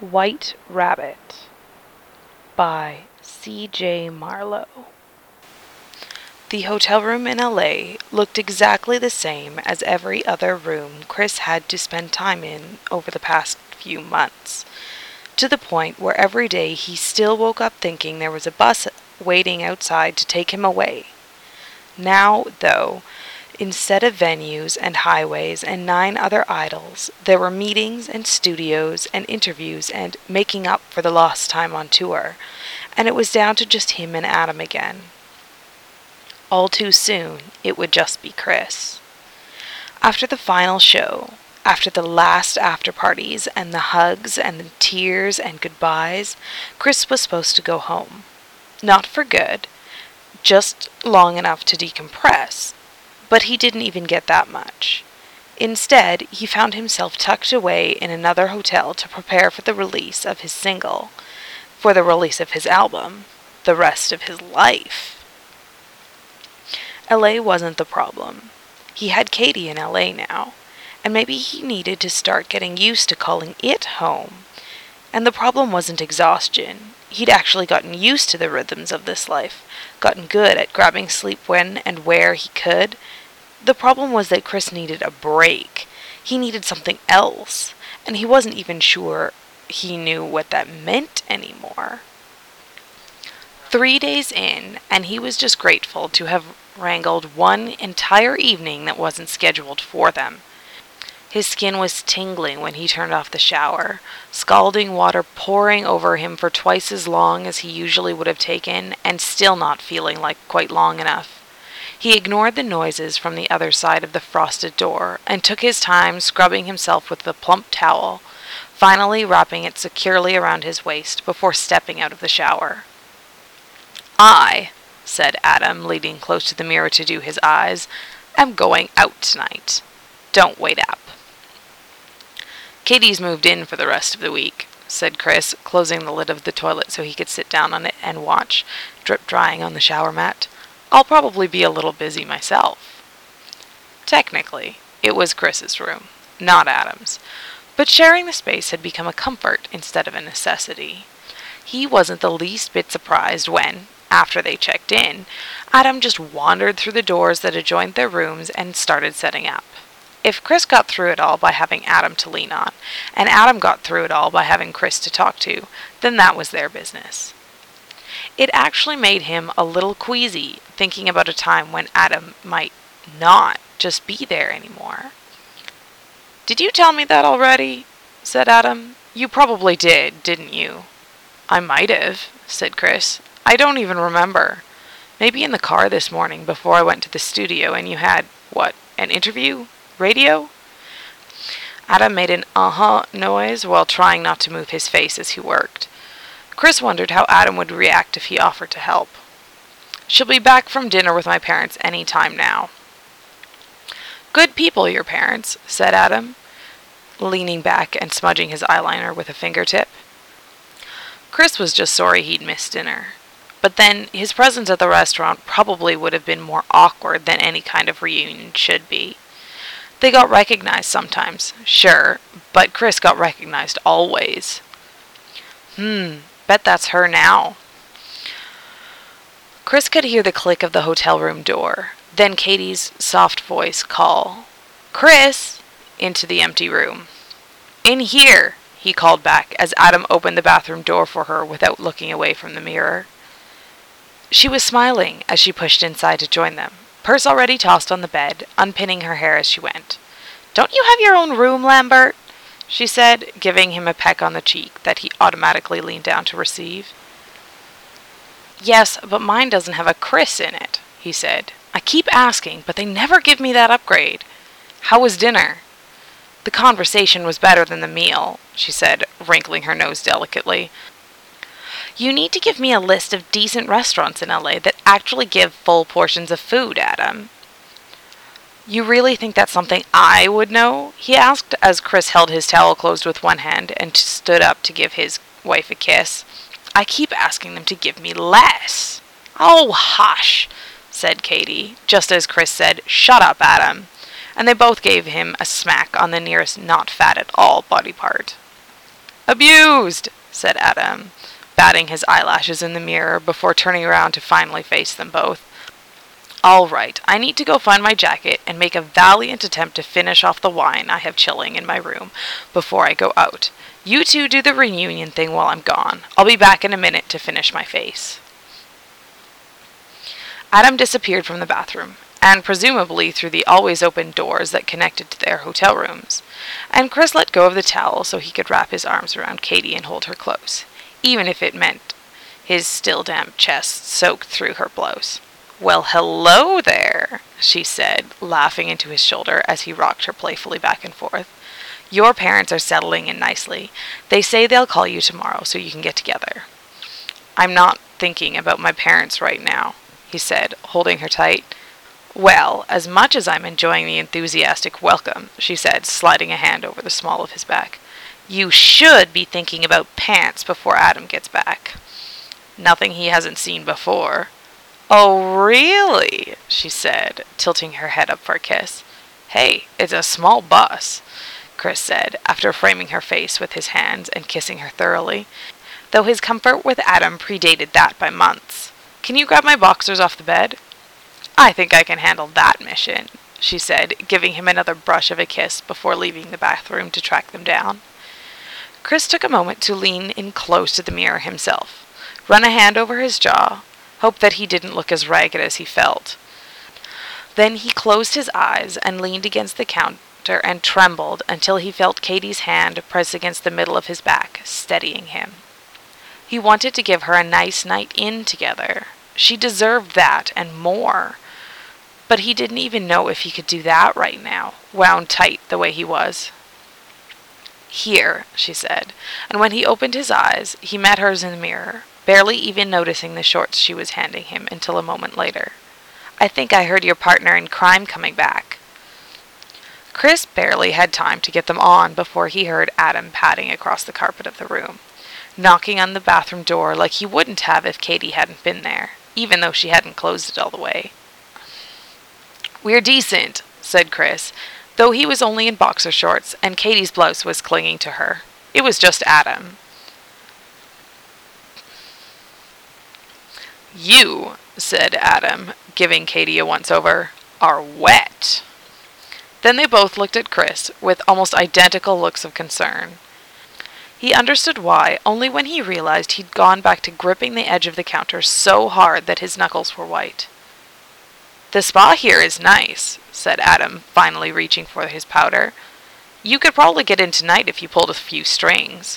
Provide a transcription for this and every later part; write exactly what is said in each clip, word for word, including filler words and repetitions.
White Rabbit by C J Marlowe. The hotel room in L A looked exactly the same as every other room Chris had to spend time in over the past few months, to the point where every day he still woke up thinking there was a bus waiting outside to take him away. Now, though, instead of venues and highways and nine other idols, there were meetings and studios and interviews and making up for the lost time on tour, and it was down to just him and Adam again. All too soon, it would just be Chris. After the final show, after the last after-parties and the hugs and the tears and goodbyes, Chris was supposed to go home. Not for good, just long enough to decompress. But he didn't even get that much. Instead, he found himself tucked away in another hotel to prepare for the release of his single, for the release of his album, the rest of his life. L A wasn't the problem. He had Katie in L A now, and maybe he needed to start getting used to calling it home. And the problem wasn't exhaustion. He'd actually gotten used to the rhythms of this life, gotten good at grabbing sleep when and where he could. The problem was that Chris needed a break. He needed something else, and he wasn't even sure he knew what that meant anymore. Three days in, and he was just grateful to have wrangled one entire evening that wasn't scheduled for them. His skin was tingling when he turned off the shower, scalding water pouring over him for twice as long as he usually would have taken, and still not feeling like quite long enough. He ignored the noises from the other side of the frosted door, and took his time scrubbing himself with the plump towel, finally wrapping it securely around his waist before stepping out of the shower. "I," said Adam, leaning close to the mirror to do his eyes, "am going out tonight. Don't wait up." "Katie's moved in for the rest of the week," said Chris, closing the lid of the toilet so he could sit down on it and watch, drip drying on the shower mat. "I'll probably be a little busy myself." Technically, it was Chris's room, not Adam's, but sharing the space had become a comfort instead of a necessity. He wasn't the least bit surprised when, after they checked in, Adam just wandered through the doors that adjoined their rooms and started setting up. If Chris got through it all by having Adam to lean on, and Adam got through it all by having Chris to talk to, then that was their business. It actually made him a little queasy thinking about a time when Adam might not just be there anymore. "Did you tell me that already?" said Adam. "You probably did, didn't you?" "I might have," said Chris. "I don't even remember. Maybe in the car this morning before I went to the studio and you had, what, an interview? Radio?" Adam made an uh-huh noise while trying not to move his face as he worked. Chris wondered how Adam would react if he offered to help. "She'll be back from dinner with my parents any time now." "Good people, your parents," said Adam, leaning back and smudging his eyeliner with a fingertip. Chris was just sorry he'd missed dinner. But then, his presence at the restaurant probably would have been more awkward than any kind of reunion should be. They got recognized sometimes, sure, but Chris got recognized always. Hmm, bet that's her now. Chris could hear the click of the hotel room door, then Katie's soft voice call, "Chris!" into the empty room. "In here!" he called back as Adam opened the bathroom door for her without looking away from the mirror. She was smiling as she pushed inside to join them, purse already tossed on the bed, unpinning her hair as she went. "Don't you have your own room, Lambert?" she said, giving him a peck on the cheek that he automatically leaned down to receive. "Yes, but mine doesn't have a Chris in it," he said. "I keep asking, but they never give me that upgrade. How was dinner?" "The conversation was better than the meal," she said, wrinkling her nose delicately. "You need to give me a list of decent restaurants in L A that actually give full portions of food, Adam." "You really think that's something I would know?" he asked as Chris held his towel closed with one hand and stood up to give his wife a kiss. "I keep asking them to give me less." "Oh, hush," said Katie, just as Chris said, "Shut up, Adam," and they both gave him a smack on the nearest not fat at all body part. Abused, said Adam, batting his eyelashes in the mirror before turning around to finally face them both. All right, I need to go find my jacket and make a valiant attempt to finish off the wine I have chilling in my room before I go out. You two do the reunion thing while I'm gone. I'll be back in a minute to finish my face. Adam disappeared from the bathroom, and presumably through the always open doors that connected to their hotel rooms, and Chris let go of the towel so he could wrap his arms around Katie and hold her close, even if it meant his still damp chest soaked through her blouse. Well, hello there, she said, laughing into his shoulder as he rocked her playfully back and forth. Your parents are settling in nicely. They say they'll call you tomorrow so you can get together. I'm not thinking about my parents right now, he said, holding her tight. Well, as much as I'm enjoying the enthusiastic welcome, she said, sliding a hand over the small of his back, you should be thinking about pants before Adam gets back. Nothing he hasn't seen before. Oh, really? She said, tilting her head up for a kiss. Hey, it's a small bus, Chris said, after framing her face with his hands and kissing her thoroughly, though his comfort with Adam predated that by months. Can you grab my boxers off the bed? I think I can handle that mission, she said, giving him another brush of a kiss before leaving the bathroom to track them down. Chris took a moment to lean in close to the mirror himself, run a hand over his jaw, hope that he didn't look as ragged as he felt. Then he closed his eyes and leaned against the counter and trembled until he felt Katie's hand press against the middle of his back, steadying him. He wanted to give her a nice night in together. She deserved that and more. But he didn't even know if he could do that right now, wound tight the way he was. Here, she said, and when he opened his eyes, he met hers in the mirror, barely even noticing the shorts she was handing him until a moment later. I think I heard your partner in crime coming back. Chris barely had time to get them on before he heard Adam padding across the carpet of the room, knocking on the bathroom door like he wouldn't have if Katie hadn't been there, even though she hadn't closed it all the way. We're decent, said Chris, though he was only in boxer shorts and Katie's blouse was clinging to her. It was just Adam. You, said Adam, giving Katie a once-over, are wet. Then they both looked at Chris with almost identical looks of concern. He understood why only when he realized he'd gone back to gripping the edge of the counter so hard that his knuckles were white. The spa here is nice, said Adam, finally reaching for his powder. You could probably get in tonight if you pulled a few strings.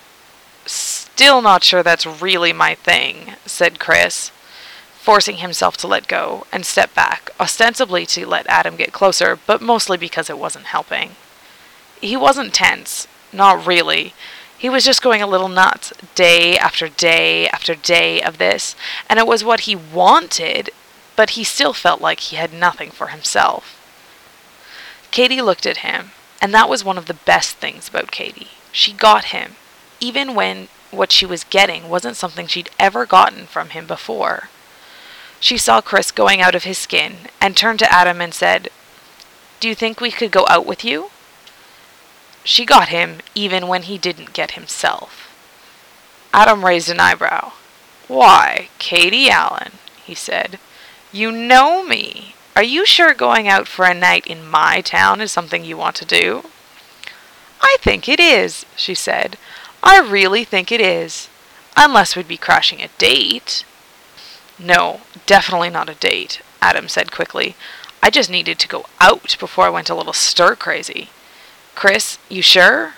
Still not sure that's really my thing, said Chris, forcing himself to let go and step back, ostensibly to let Adam get closer, but mostly because it wasn't helping. He wasn't tense, not really. He was just going a little nuts, day after day after day of this, and it was what he wanted, but he still felt like he had nothing for himself. Katie looked at him, and that was one of the best things about Katie. She got him, even when what she was getting wasn't something she'd ever gotten from him before. She saw Chris going out of his skin and turned to Adam and said, Do you think we could go out with you? She got him even when he didn't get himself. Adam raised an eyebrow. Why, Katie Allen, he said. You know me. Are you sure going out for a night in my town is something you want to do? I think it is, she said. I really think it is. Unless we'd be crashing a date. No, definitely not a date, Adam said quickly. I just needed to go out before I went a little stir-crazy. Chris, you sure?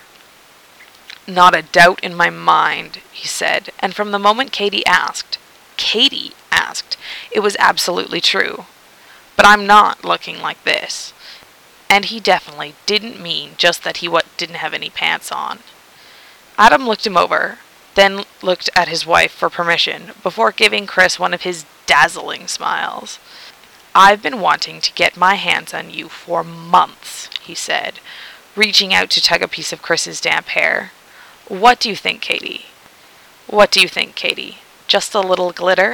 Not a doubt in my mind, he said, and from the moment Katie asked, Katie asked, it was absolutely true. But I'm not looking like this. And he definitely didn't mean just that he what didn't have any pants on. Adam looked him over, then looked at his wife for permission, before giving Chris one of his dazzling smiles. I've been wanting to get my hands on you for months, he said, reaching out to tug a piece of Chris's damp hair. What do you think, Katie? What do you think, Katie? Just a little glitter?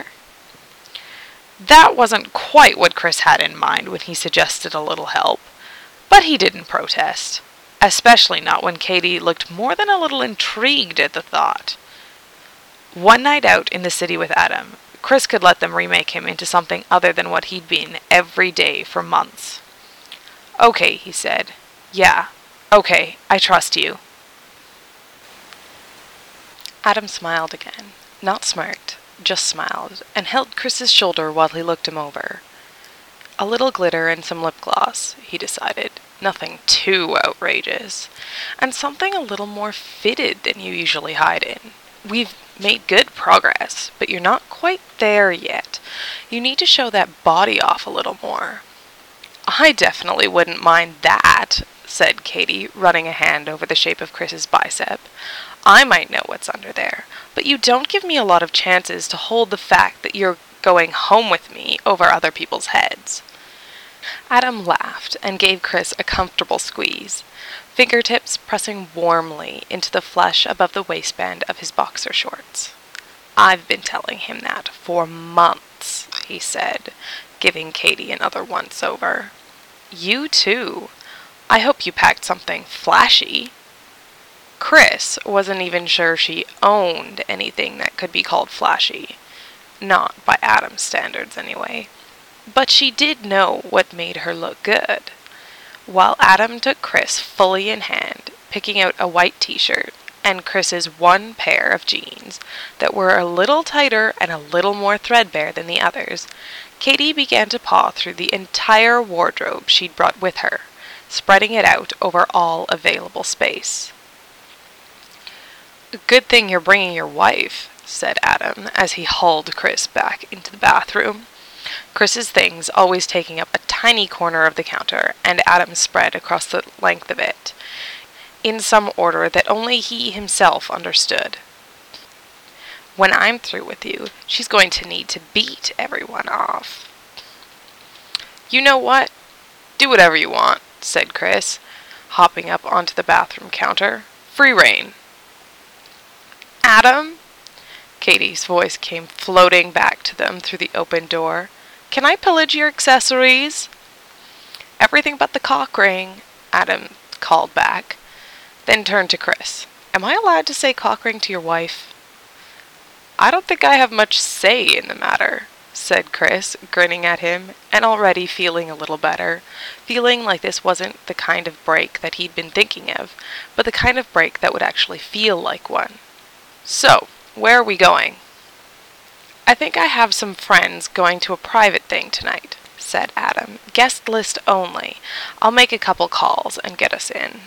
That wasn't quite what Chris had in mind when he suggested a little help, but he didn't protest. especially not when Katie looked more than a little intrigued at the thought. One night out in the city with Adam, Chris could let them remake him into something other than what he'd been every day for months. "Okay," he said. "Yeah, okay, I trust you." Adam smiled again. Not smirked, just smiled, and held Chris's shoulder while he looked him over. A little glitter and some lip gloss, he decided. Nothing too outrageous. And something a little more fitted than you usually hide in. We've made good progress, but you're not quite there yet. You need to show that body off a little more. "I definitely wouldn't mind that," said Katie, running a hand over the shape of Chris's bicep. "I might know what's under there, but you don't give me a lot of chances to hold the fact that you're going home with me over other people's heads." Adam laughed and gave Chris a comfortable squeeze, fingertips pressing warmly into the flesh above the waistband of his boxer shorts. "I've been telling him that for months," he said, giving Katie another once-over. "You too. I hope you packed something flashy." Chris wasn't even sure she owned anything that could be called flashy. Not by Adam's standards, anyway. But she did know what made her look good. While Adam took Chris fully in hand, picking out a white t-shirt and Chris's one pair of jeans that were a little tighter and a little more threadbare than the others, Katie began to paw through the entire wardrobe she'd brought with her, spreading it out over all available space. "Good thing you're bringing your wife," said Adam as he hauled Chris back into the bathroom. Chris's things always taking up a tiny corner of the counter, and Adam spread across the length of it, in some order that only he himself understood. "When I'm through with you, she's going to need to beat everyone off." "You know what? Do whatever you want," said Chris, hopping up onto the bathroom counter. "Free rein." "Adam?" Katie's voice came floating back to them through the open door. "Can I pillage your accessories?" "Everything but the cock ring," Adam called back, then turned to Chris. "Am I allowed to say cock ring to your wife?" "I don't think I have much say in the matter," said Chris, grinning at him, and already feeling a little better, feeling like this wasn't the kind of break that he'd been thinking of, but the kind of break that would actually feel like one. "So, where are we going?" "I think I have some friends going to a private thing tonight," said Adam. "Guest list only. I'll make a couple calls and get us in."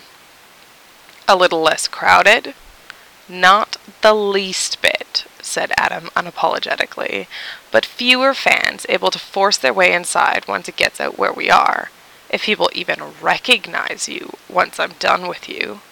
"A little less crowded?" "Not the least bit," said Adam unapologetically, "but fewer fans able to force their way inside once it gets out where we are. If people even recognize you once I'm done with you."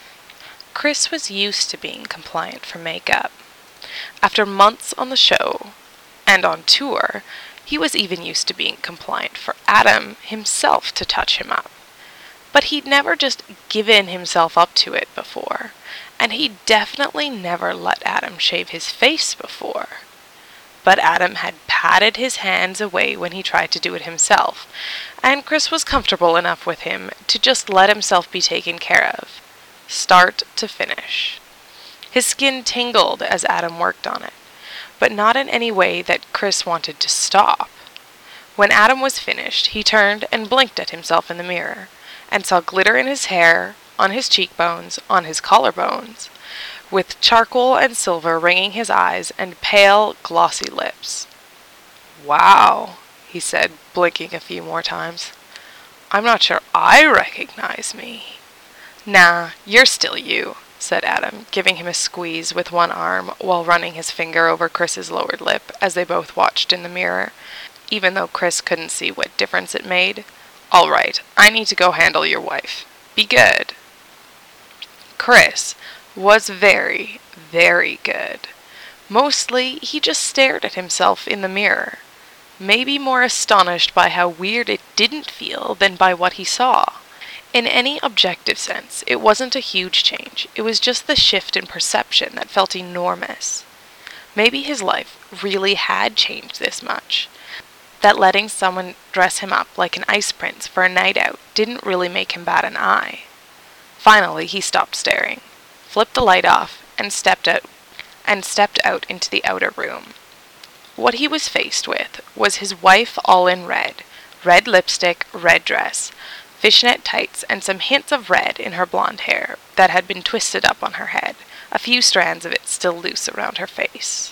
Chris was used to being compliant for makeup. After months on the show and on tour, he was even used to being compliant for Adam himself to touch him up. But he'd never just given himself up to it before, and he'd definitely never let Adam shave his face before. But Adam had patted his hands away when he tried to do it himself, and Chris was comfortable enough with him to just let himself be taken care of, start to finish. His skin tingled as Adam worked on it, but not in any way that Chris wanted to stop. When Adam was finished, he turned and blinked at himself in the mirror, and saw glitter in his hair, on his cheekbones, on his collarbones, with charcoal and silver ringing his eyes and pale, glossy lips. "Wow," he said, blinking a few more times. "I'm not sure I recognize me." "Nah, you're still you," said Adam, giving him a squeeze with one arm while running his finger over Chris's lowered lip as they both watched in the mirror, even though Chris couldn't see what difference it made. "All right, I need to go handle your wife. Be good." Chris was very, very good. Mostly, he just stared at himself in the mirror, maybe more astonished by how weird it didn't feel than by what he saw. In any objective sense, it wasn't a huge change. It was just the shift in perception that felt enormous. Maybe his life really had changed this much, that letting someone dress him up like an ice prince for a night out didn't really make him bat an eye. Finally, he stopped staring, flipped the light off, and stepped out and stepped out into the outer room. What he was faced with was his wife all in red, red lipstick, red dress, fishnet tights, and some hints of red in her blonde hair that had been twisted up on her head, a few strands of it still loose around her face.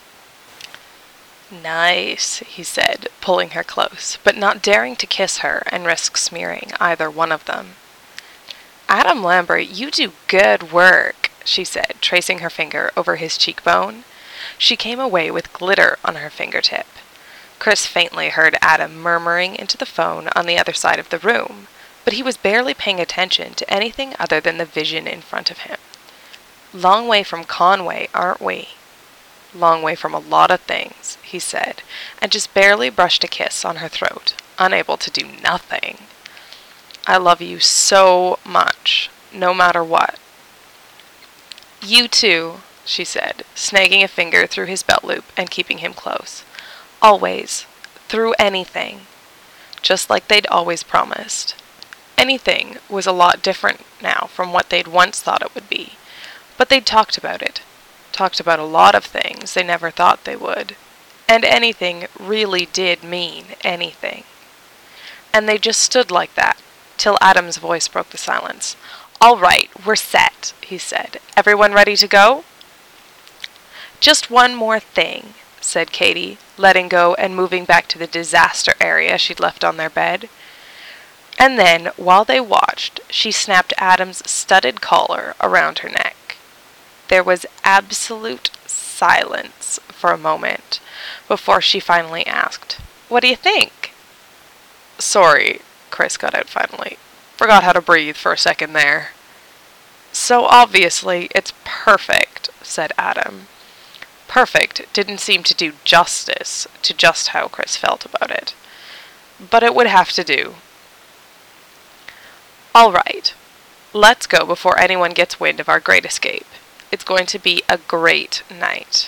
"Nice," he said, pulling her close, but not daring to kiss her and risk smearing either one of them. "Adam Lambert, you do good work," she said, tracing her finger over his cheekbone. She came away with glitter on her fingertip. Chris faintly heard Adam murmuring into the phone on the other side of the room, but he was barely paying attention to anything other than the vision in front of him. "Long way from Conway, aren't we?" "Long way from a lot of things," he said, and just barely brushed a kiss on her throat, unable to do nothing. "I love you so much, no matter what." "You too," she said, snagging a finger through his belt loop and keeping him close. "Always. Through anything." Just like they'd always promised. Anything was a lot different now from what they'd once thought it would be, but they'd talked about it. Talked about a lot of things they never thought they would. And anything really did mean anything. And they just stood like that, till Adam's voice broke the silence. "All right, we're set," he said. "Everyone ready to go?" "Just one more thing," said Katie, letting go and moving back to the disaster area she'd left on their bed. And then, while they watched, she snapped Adam's studded collar around her neck. There was absolute silence for a moment before she finally asked, "What do you think?" "Sorry," Chris got out finally. "Forgot how to breathe for a second there." "So obviously it's perfect," said Adam. Perfect didn't seem to do justice to just how Chris felt about it, but it would have to do. "All right, let's go before anyone gets wind of our great escape. It's going to be a great night."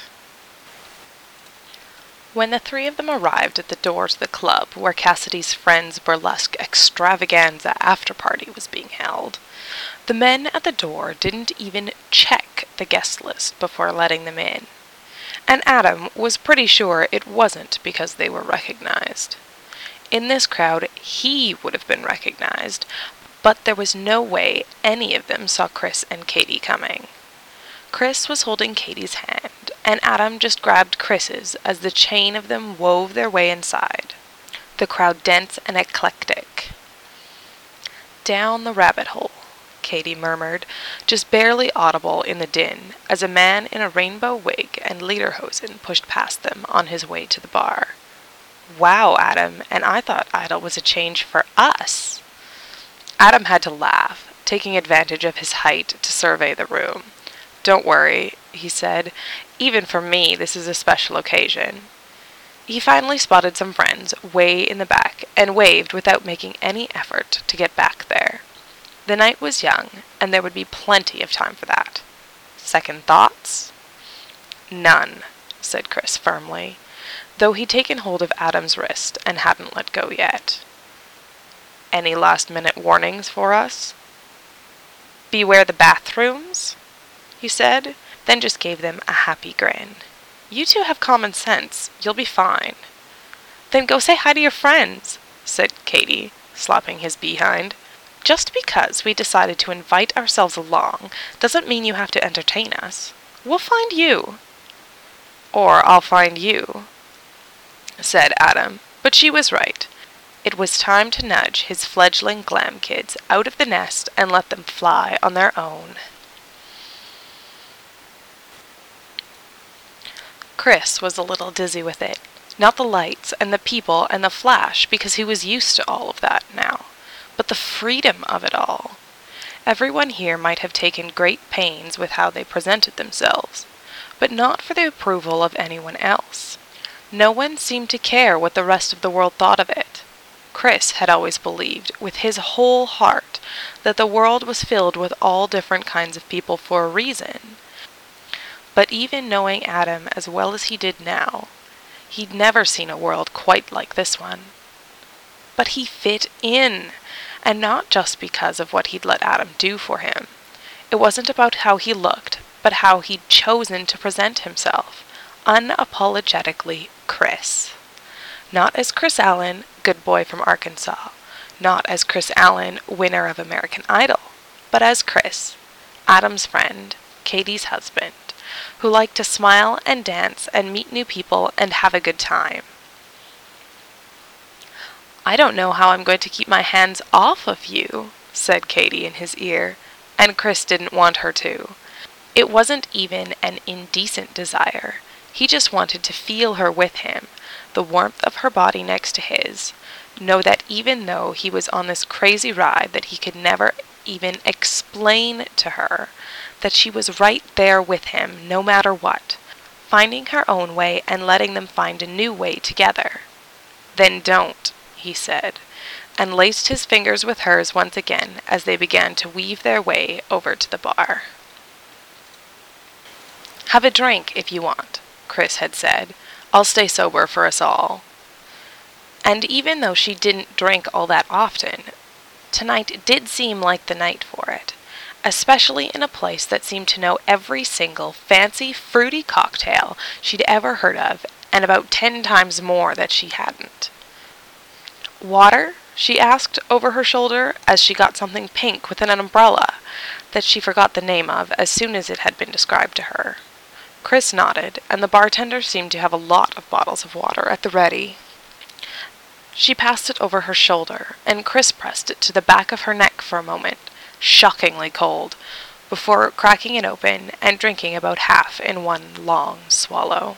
When the three of them arrived at the doors of the club where Cassidy's friend's burlesque extravaganza after-party was being held, the men at the door didn't even check the guest list before letting them in. And Adam was pretty sure it wasn't because they were recognized. In this crowd, he would have been recognized, but there was no way any of them saw Chris and Katie coming. Chris was holding Katie's hand, and Adam just grabbed Chris's as the chain of them wove their way inside, the crowd dense and eclectic. "Down the rabbit hole," Katie murmured, just barely audible in the din, as a man in a rainbow wig and lederhosen pushed past them on his way to the bar. "Wow, Adam, and I thought Idol was a change for us." Adam had to laugh, taking advantage of his height to survey the room. "Don't worry," he said. "Even for me, this is a special occasion." He finally spotted some friends way in the back and waved without making any effort to get back there. The night was young, and there would be plenty of time for that. Second thoughts? "None," said Chris firmly, though he'd taken hold of Adam's wrist and hadn't let go yet. "Any last-minute warnings for us?" "Beware the bathrooms," he said, then just gave them a happy grin. "You two have common sense. You'll be fine." "Then go say hi to your friends," said Katie, slapping his behind. "Just because we decided to invite ourselves along doesn't mean you have to entertain us. We'll find you." "Or I'll find you," said Adam, but she was right. It was time to nudge his fledgling glam kids out of the nest and let them fly on their own. Chris was a little dizzy with it. Not the lights and the people and the flash, because he was used to all of that now, but the freedom of it all. Everyone here might have taken great pains with how they presented themselves, but not for the approval of anyone else. No one seemed to care what the rest of the world thought of it. Chris had always believed, with his whole heart, that the world was filled with all different kinds of people for a reason. But even knowing Adam as well as he did now, he'd never seen a world quite like this one. But he fit in, and not just because of what he'd let Adam do for him. It wasn't about how he looked, but how he'd chosen to present himself, unapologetically Chris. Not as Chris Allen, good boy from Arkansas, not as Chris Allen, winner of American Idol, but as Chris, Adam's friend, Katie's husband, who liked to smile and dance and meet new people and have a good time. "I don't know how I'm going to keep my hands off of you," said Katie in his ear, and Chris didn't want her to. It wasn't even an indecent desire. He just wanted to feel her with him, the warmth of her body next to his, know that even though he was on this crazy ride that he could never even explain to her, that she was right there with him no matter what, finding her own way and letting them find a new way together. "Then don't," he said, and laced his fingers with hers once again as they began to weave their way over to the bar. "Have a drink if you want," Chris had said. "I'll stay sober for us all." And even though she didn't drink all that often, tonight did seem like the night for it, especially in a place that seemed to know every single fancy, fruity cocktail she'd ever heard of, and about ten times more that she hadn't. "Water?" she asked over her shoulder as she got something pink with an umbrella that she forgot the name of as soon as it had been described to her. Chris nodded, and the bartender seemed to have a lot of bottles of water at the ready. She passed it over her shoulder, and Chris pressed it to the back of her neck for a moment, shockingly cold, before cracking it open and drinking about half in one long swallow.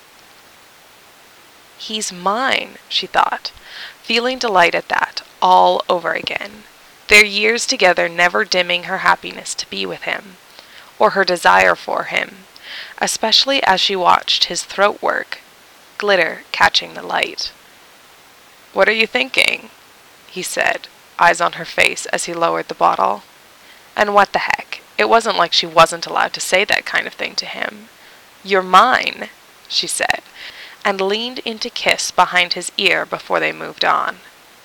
"He's mine," she thought, feeling delight at that all over again, their years together never dimming her happiness to be with him, or her desire for him, especially as she watched his throat work, glitter catching the light. "What are you thinking?" he said, eyes on her face as he lowered the bottle. And what the heck, it wasn't like she wasn't allowed to say that kind of thing to him. "You're mine," she said, and leaned in to kiss behind his ear before they moved on.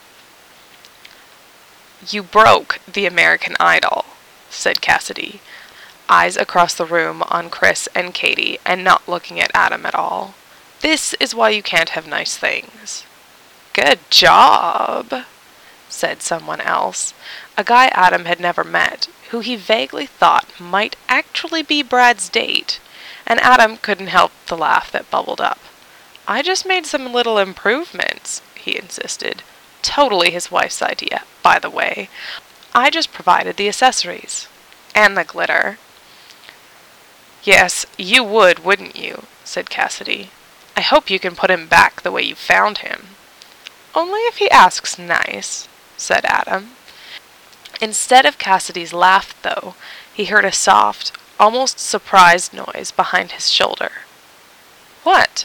"You broke the American Idol," said Cassidy, eyes across the room on Chris and Katie and not looking at Adam at all. "This is why you can't have nice things." "Good job," said someone else, a guy Adam had never met, who he vaguely thought might actually be Brad's date, and Adam couldn't help the laugh that bubbled up. "I just made some little improvements," he insisted. Totally his wife's idea, by the way. "I just provided the accessories. And the glitter." "Yes, you would, wouldn't you?" said Cassidy. "I hope you can put him back the way you found him." "Only if he asks nice," said Adam. Instead of Cassidy's laugh, though, he heard a soft, almost surprised noise behind his shoulder. "What?"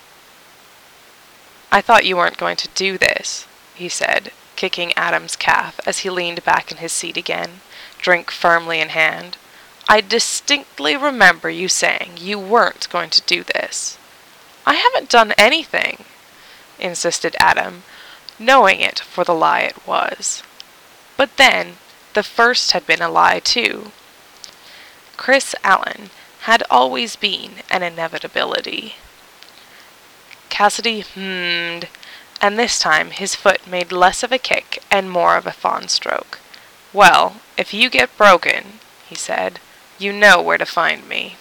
"I thought you weren't going to do this," he said, kicking Adam's calf as he leaned back in his seat again, drink firmly in hand. "I distinctly remember you saying you weren't going to do this." "I haven't done anything," insisted Adam, knowing it for the lie it was. But then, the first had been a lie too. Chris Allen had always been an inevitability. Cassidy hummed, and this time his foot made less of a kick and more of a fawn stroke. "Well, if you get broken," he said, "you know where to find me."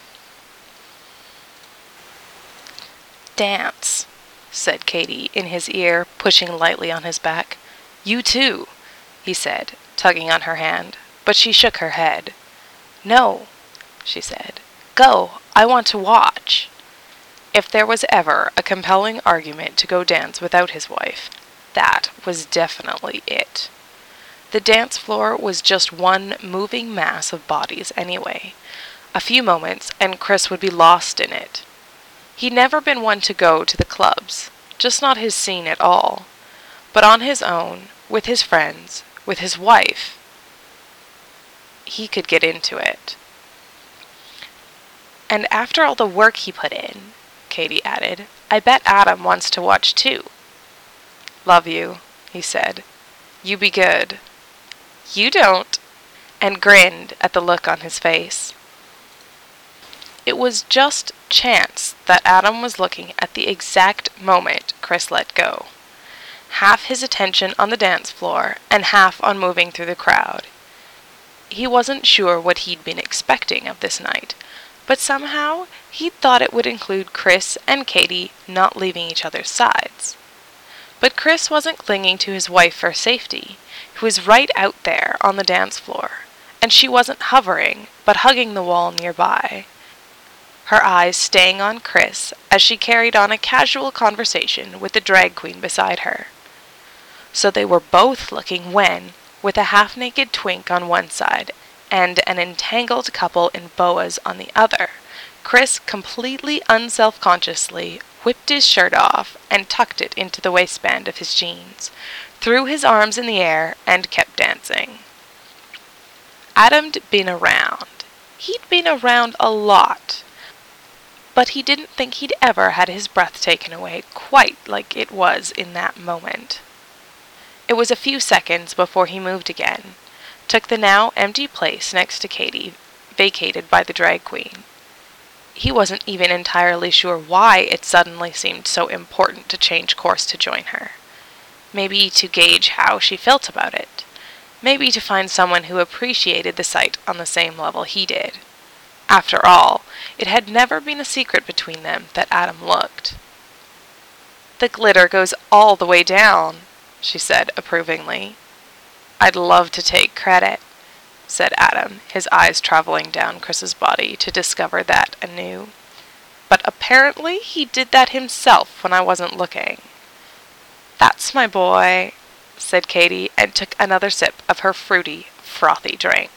"Dance," said Katie in his ear, pushing lightly on his back. "You too," he said, tugging on her hand, but she shook her head. "No," she said. "Go, I want to watch." If there was ever a compelling argument to go dance without his wife, that was definitely it. The dance floor was just one moving mass of bodies anyway. A few moments and Chris would be lost in it. He'd never been one to go to the clubs, just not his scene at all. But on his own, with his friends, with his wife, he could get into it. "And after all the work he put in," Katie added, "I bet Adam wants to watch too." "Love you," he said. "You be good." You don't, and grinned at the look on his face. It was just chance that Adam was looking at the exact moment Chris let go. Half his attention on the dance floor and half on moving through the crowd. He wasn't sure what he'd been expecting of this night, but somehow he'd thought it would include Chris and Katie not leaving each other's sides. But Chris wasn't clinging to his wife for safety. He was right out there on the dance floor, and she wasn't hovering, but hugging the wall nearby. Her eyes staying on Chris as she carried on a casual conversation with the drag queen beside her. So they were both looking when, with a half-naked twink on one side and an entangled couple in boas on the other, Chris completely unselfconsciously whipped his shirt off and tucked it into the waistband of his jeans, threw his arms in the air, and kept dancing. Adam'd been around. He'd been around a lot. But he didn't think he'd ever had his breath taken away quite like it was in that moment. It was a few seconds before he moved again, took the now empty place next to Katie, vacated by the drag queen. He wasn't even entirely sure why it suddenly seemed so important to change course to join her. Maybe to gauge how she felt about it. Maybe to find someone who appreciated the sight on the same level he did. After all, it had never been a secret between them that Adam looked. "The glitter goes all the way down," she said approvingly. "I'd love to take credit," said Adam, his eyes traveling down Chris's body to discover that anew. "But apparently he did that himself when I wasn't looking." "That's my boy," said Katie, and took another sip of her fruity, frothy drink.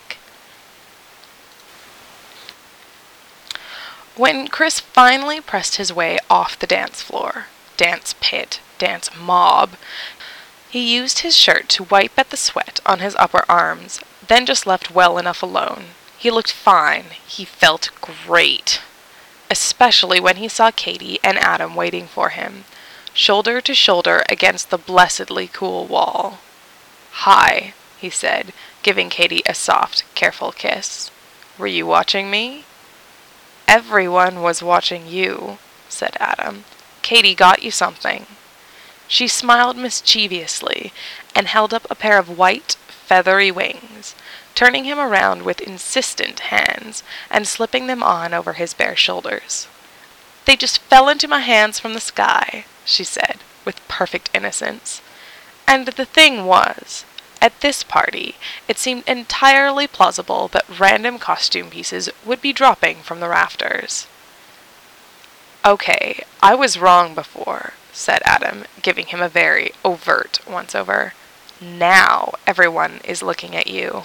When Chris finally pressed his way off the dance floor, dance pit, dance mob, he used his shirt to wipe at the sweat on his upper arms, then just left well enough alone. He looked fine. He felt great. Especially when he saw Katie and Adam waiting for him, shoulder to shoulder against the blessedly cool wall. "Hi," he said, giving Katie a soft, careful kiss. "Were you watching me?" "Everyone was watching you," said Adam. "Katie got you something." She smiled mischievously and held up a pair of white, feathery wings, turning him around with insistent hands and slipping them on over his bare shoulders. "They just fell into my hands from the sky," she said, with perfect innocence. And the thing was, at this party, it seemed entirely plausible that random costume pieces would be dropping from the rafters. "Okay, I was wrong before," said Adam, giving him a very overt once-over. "Now everyone is looking at you."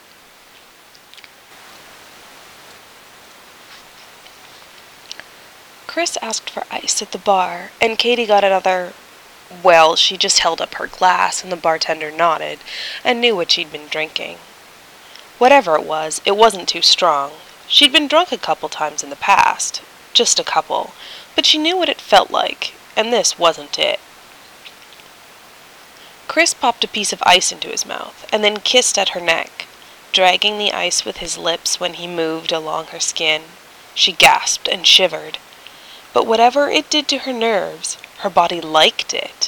Chris asked for ice at the bar, and Katie got another... Well, she just held up her glass, and the bartender nodded, and knew what she'd been drinking. Whatever it was, it wasn't too strong. She'd been drunk a couple times in the past. Just a couple. But she knew what it felt like, and this wasn't it. Chris popped a piece of ice into his mouth, and then kissed at her neck, dragging the ice with his lips when he moved along her skin. She gasped and shivered. But whatever it did to her nerves, her body liked it.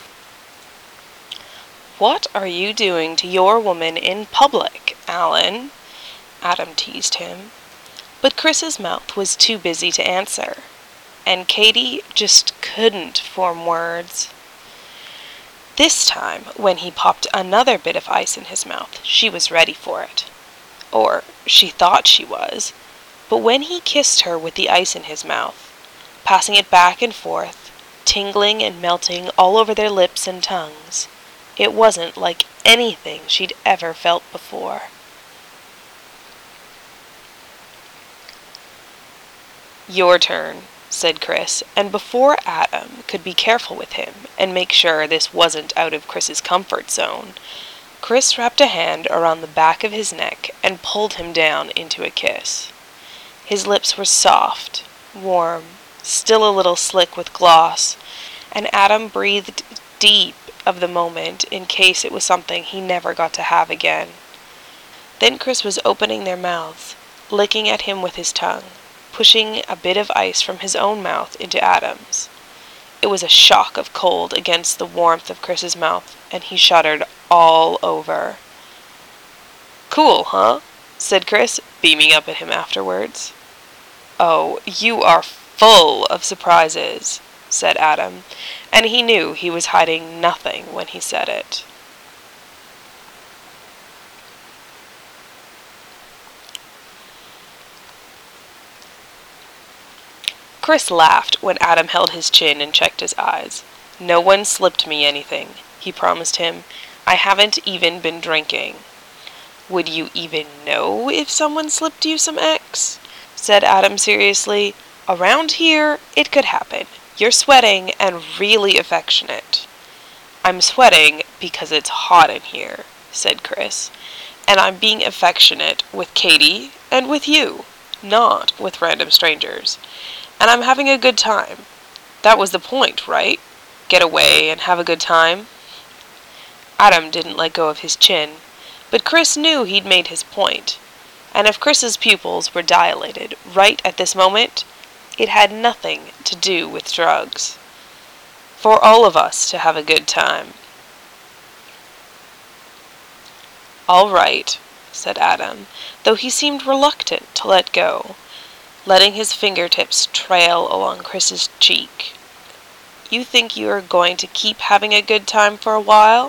"What are you doing to your woman in public, Alan?" Adam teased him. But Chris's mouth was too busy to answer, and Katie just couldn't form words. This time, when he popped another bit of ice in his mouth, she was ready for it. Or she thought she was. But when he kissed her with the ice in his mouth, passing it back and forth, tingling and melting all over their lips and tongues, it wasn't like anything she'd ever felt before. "Your turn," said Chris, and before Adam could be careful with him and make sure this wasn't out of Chris's comfort zone, Chris wrapped a hand around the back of his neck and pulled him down into a kiss. His lips were soft, warm, still a little slick with gloss, and Adam breathed deep of the moment in case it was something he never got to have again. Then Chris was opening their mouths, licking at him with his tongue, pushing a bit of ice from his own mouth into Adam's. It was a shock of cold against the warmth of Chris's mouth, and he shuddered all over. "Cool, huh?" said Chris, beaming up at him afterwards. "Oh, you are full of surprises," said Adam, and he knew he was hiding nothing when he said it. Chris laughed when Adam held his chin and checked his eyes. "No one slipped me anything," he promised him. "I haven't even been drinking." "Would you even know if someone slipped you some X?" said Adam seriously. "Around here, it could happen. You're sweating and really affectionate." "I'm sweating because it's hot in here," said Chris. "And I'm being affectionate with Katie and with you, not with random strangers. And I'm having a good time. That was the point, right? Get away and have a good time." Adam didn't let go of his chin, but Chris knew he'd made his point. And if Chris's pupils were dilated right at this moment, it had nothing to do with drugs. For all of us to have a good time. "All right," said Adam, though he seemed reluctant to let go, letting his fingertips trail along Chris's cheek. "You think you are going to keep having a good time for a while?"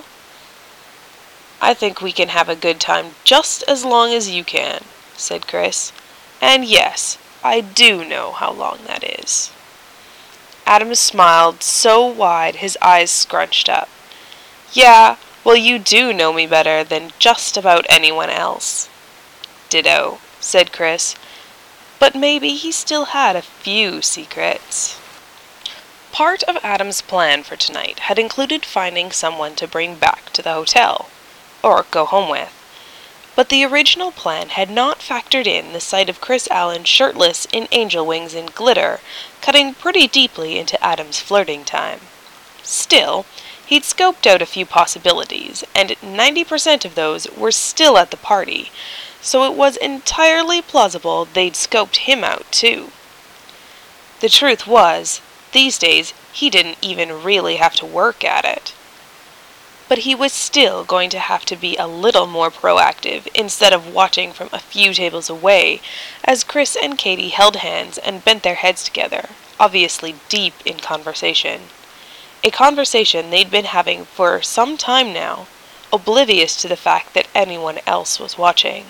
"I think we can have a good time just as long as you can," said Chris. "And yes, I do know how long that is." Adam smiled so wide his eyes scrunched up. "Yeah, well, you do know me better than just about anyone else." "Ditto," said Chris. But maybe he still had a few secrets. Part of Adam's plan for tonight had included finding someone to bring back to the hotel, or go home with. But the original plan had not factored in the sight of Chris Allen shirtless in angel wings and glitter, cutting pretty deeply into Adam's flirting time. Still, he'd scoped out a few possibilities, and ninety percent of those were still at the party, so it was entirely plausible they'd scoped him out too. The truth was, these days he didn't even really have to work at it. But he was still going to have to be a little more proactive instead of watching from a few tables away as Chris and Katie held hands and bent their heads together, obviously deep in conversation. A conversation they'd been having for some time now, oblivious to the fact that anyone else was watching.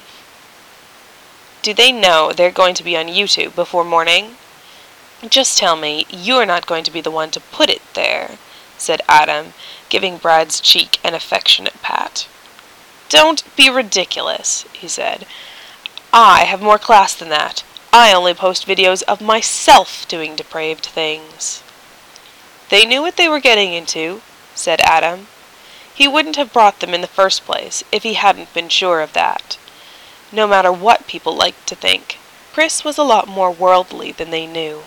"Do they know they're going to be on YouTube before morning?" "Just tell me you're not going to be the one to put it there," said Adam, giving Brad's cheek an affectionate pat. "Don't be ridiculous," he said. "I have more class than that. I only post videos of myself doing depraved things." "They knew what they were getting into," said Adam. He wouldn't have brought them in the first place if he hadn't been sure of that. No matter what people liked to think, Chris was a lot more worldly than they knew.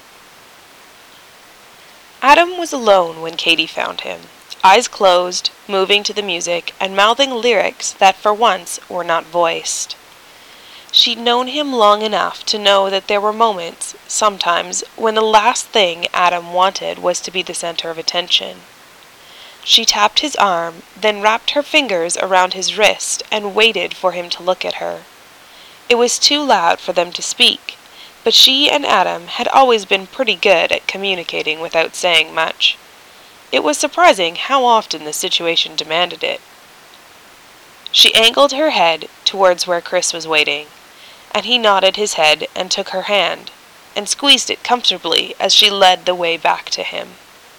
Adam was alone when Katie found him, eyes closed, moving to the music, and mouthing lyrics that for once were not voiced. She'd known him long enough to know that there were moments, sometimes, when the last thing Adam wanted was to be the center of attention. She tapped his arm, then wrapped her fingers around his wrist and waited for him to look at her. It was too loud for them to speak, but she and Adam had always been pretty good at communicating without saying much. It was surprising how often the situation demanded it. She angled her head towards where Chris was waiting, and he nodded his head and took her hand, and squeezed it comfortably as she led the way back to him.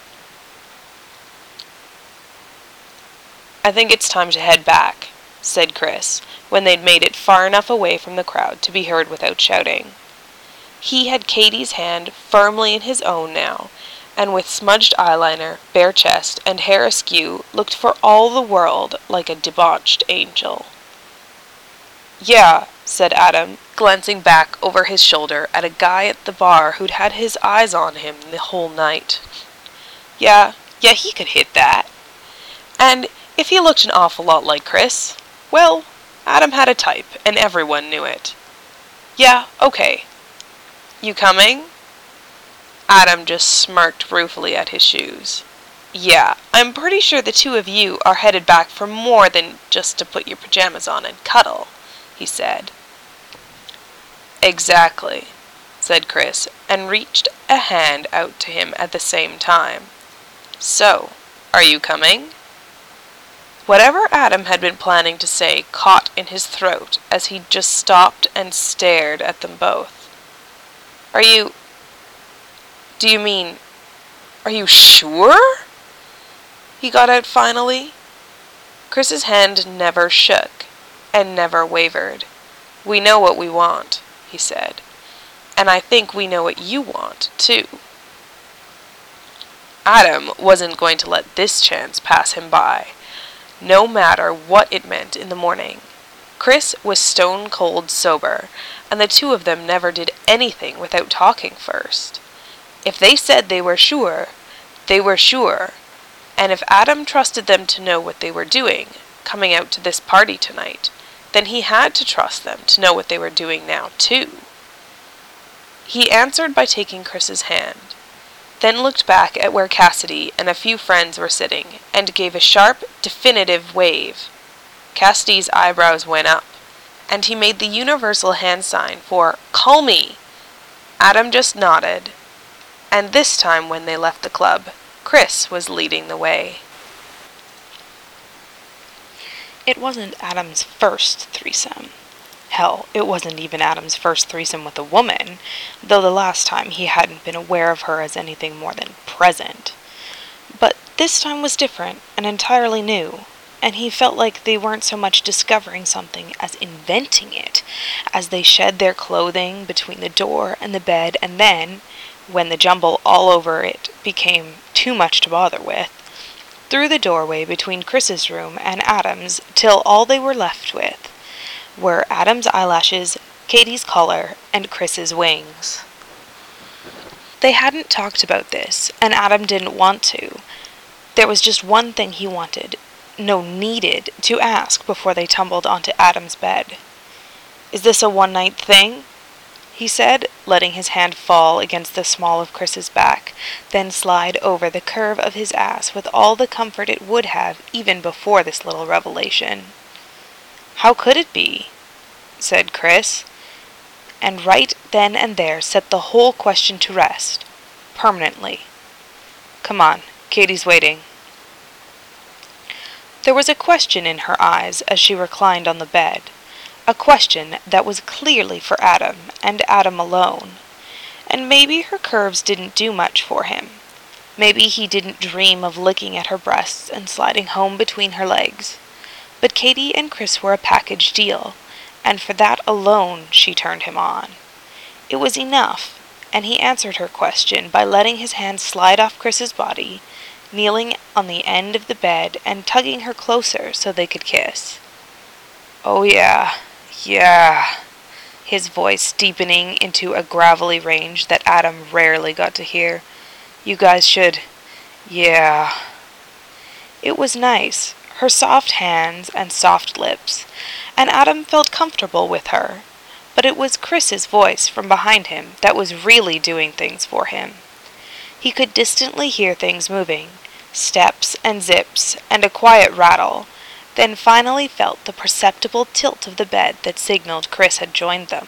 "I think it's time to head back," said Chris, when they'd made it far enough away from the crowd to be heard without shouting. He had Katie's hand firmly in his own now, and with smudged eyeliner, bare chest, and hair askew, looked for all the world like a debauched angel. "Yeah," said Adam, glancing back over his shoulder at a guy at the bar who'd had his eyes on him the whole night. Yeah, yeah, he could hit that. And if he looked an awful lot like Chris, well, Adam had a type, and everyone knew it. Yeah, okay. You coming? Adam just smirked ruefully at his shoes. Yeah, I'm pretty sure the two of you are headed back for more than just to put your pajamas on and cuddle, he said. Exactly, said Chris, and reached a hand out to him at the same time. So, are you coming? Whatever Adam had been planning to say caught in his throat as he just stopped and stared at them both. Are you... Do you mean... Are you sure? He got out finally. Chris's hand never shook and never wavered. We know what we want, he said. And I think we know what you want, too. Adam wasn't going to let this chance pass him by, no matter what it meant in the morning. Chris was stone cold sober, and the two of them never did anything without talking first. If they said they were sure, they were sure, and if Adam trusted them to know what they were doing, coming out to this party tonight, then he had to trust them to know what they were doing now, too. He answered by taking Chris's hand, then looked back at where Cassidy and a few friends were sitting, and gave a sharp, definitive wave. Cassidy's eyebrows went up, and he made the universal hand sign for, "Call me!" Adam just nodded, and this time when they left the club, Chris was leading the way. It wasn't Adam's first threesome. Hell, it wasn't even Adam's first threesome with a woman, though the last time he hadn't been aware of her as anything more than present. But this time was different and entirely new, and he felt like they weren't so much discovering something as inventing it, as they shed their clothing between the door and the bed, and then, when the jumble all over it became too much to bother with, through the doorway between Chris's room and Adam's, till all they were left with were Adam's eyelashes, Katie's collar, and Chris's wings. They hadn't talked about this, and Adam didn't want to. There was just one thing he wanted, no, needed, to ask before they tumbled onto Adam's bed. "Is this a one-night thing?" he said, letting his hand fall against the small of Chris's back, then slide over the curve of his ass with all the comfort it would have even before this little revelation. "How could it be?" said Chris, and right then and there set the whole question to rest, permanently. "Come on, Katie's waiting." There was a question in her eyes as she reclined on the bed, a question that was clearly for Adam, and Adam alone. And maybe her curves didn't do much for him. Maybe he didn't dream of licking at her breasts and sliding home between her legs. But Katie and Chris were a package deal, and for that alone she turned him on. It was enough, and he answered her question by letting his hand slide off Chris's body, kneeling on the end of the bed and tugging her closer so they could kiss. "Oh yeah, yeah," his voice deepening into a gravelly range that Adam rarely got to hear. "You guys should, yeah." It was nice, her soft hands and soft lips, and Adam felt comfortable with her, but it was Chris's voice from behind him that was really doing things for him. He could distantly hear things moving, steps and zips and a quiet rattle, then finally felt the perceptible tilt of the bed that signaled Chris had joined them.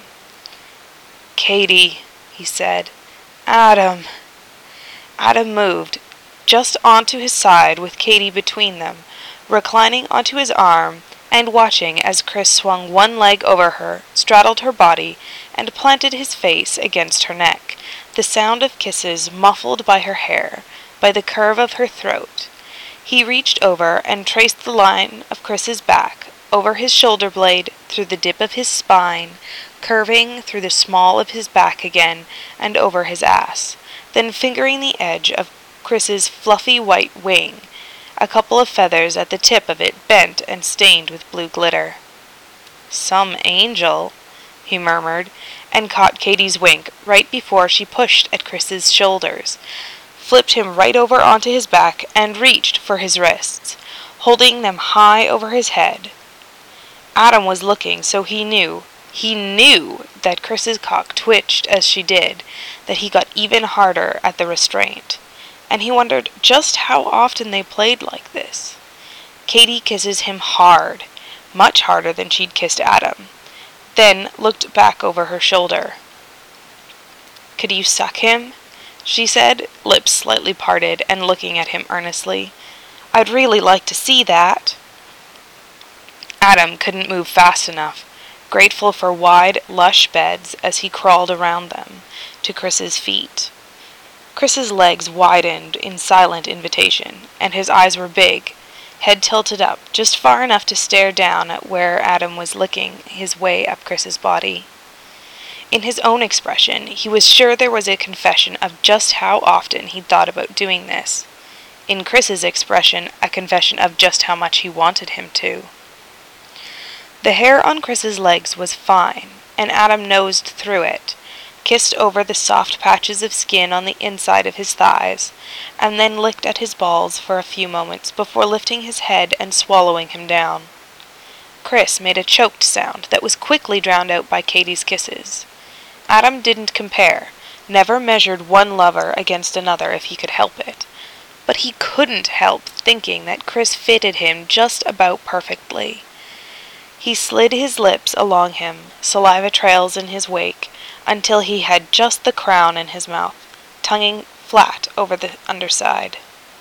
"Katie," he said. "Adam." Adam moved, just onto his side with Katie between them, reclining onto his arm and watching as Chris swung one leg over her, straddled her body, and planted his face against her neck, the sound of kisses muffled by her hair, by the curve of her throat. He reached over and traced the line of Chris's back, over his shoulder blade, through the dip of his spine, curving through the small of his back again, and over his ass, then fingering the edge of Chris's fluffy white wing, a couple of feathers at the tip of it bent and stained with blue glitter. "Some angel," he murmured, and caught Katie's wink right before she pushed at Chris's shoulders, flipped him right over onto his back, and reached for his wrists, holding them high over his head. Adam was looking, so he knew, he knew that Chris's cock twitched as she did, that he got even harder at the restraint. And he wondered just how often they played like this. Katie kisses him hard, much harder than she'd kissed Adam, then looked back over her shoulder. "Could you suck him?" she said, lips slightly parted and looking at him earnestly. "I'd really like to see that." Adam couldn't move fast enough, grateful for wide, lush beds as he crawled around them to Chris's feet. Chris's legs widened in silent invitation, and his eyes were big, head tilted up, just far enough to stare down at where Adam was licking his way up Chris's body. In his own expression, he was sure there was a confession of just how often he'd thought about doing this. In Chris's expression, a confession of just how much he wanted him to. The hair on Chris's legs was fine, and Adam nosed through it, kissed over the soft patches of skin on the inside of his thighs, and then licked at his balls for a few moments before lifting his head and swallowing him down. Chris made a choked sound that was quickly drowned out by Katie's kisses. Adam didn't compare, never measured one lover against another if he could help it, but he couldn't help thinking that Chris fitted him just about perfectly. He slid his lips along him, saliva trails in his wake, until he had just the crown in his mouth, tonguing flat over the underside.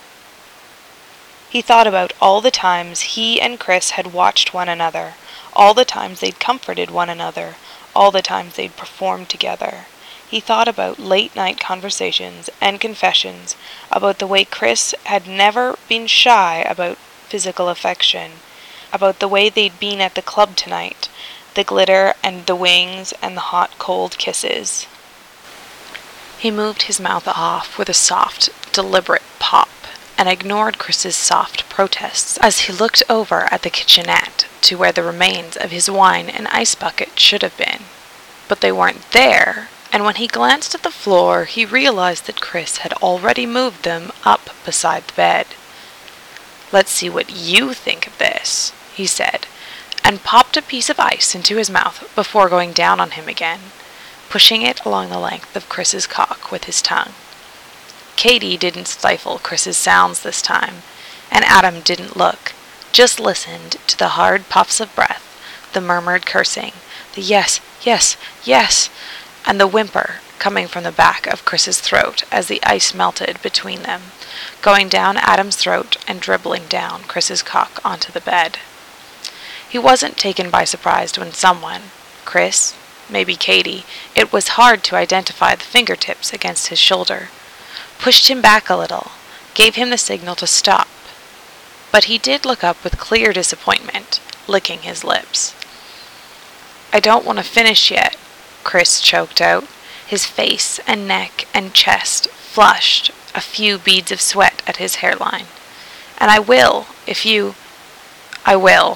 He thought about all the times he and Chris had watched one another, all the times they'd comforted one another, all the times they'd performed together. He thought about late-night conversations and confessions, about the way Chris had never been shy about physical affection, about the way they'd been at the club tonight, the glitter and the wings and the hot, cold kisses. He moved his mouth off with a soft, deliberate pop, and ignored Chris's soft protests as he looked over at the kitchenette to where the remains of his wine and ice bucket should have been. But they weren't there, and when he glanced at the floor, he realized that Chris had already moved them up beside the bed. "Let's see what you think of this," he said, and popped a piece of ice into his mouth before going down on him again, pushing it along the length of Chris's cock with his tongue. Katie didn't stifle Chris's sounds this time, and Adam didn't look, just listened to the hard puffs of breath, the murmured cursing, the yes, yes, yes, and the whimper coming from the back of Chris's throat as the ice melted between them, going down Adam's throat and dribbling down Chris's cock onto the bed. He wasn't taken by surprise when someone, Chris, maybe Katie, it was hard to identify the fingertips against his shoulder, pushed him back a little, gave him the signal to stop. But he did look up with clear disappointment, licking his lips. "I don't want to finish yet," Chris choked out, his face and neck and chest flushed, a few beads of sweat at his hairline. "And I will, if you... I will."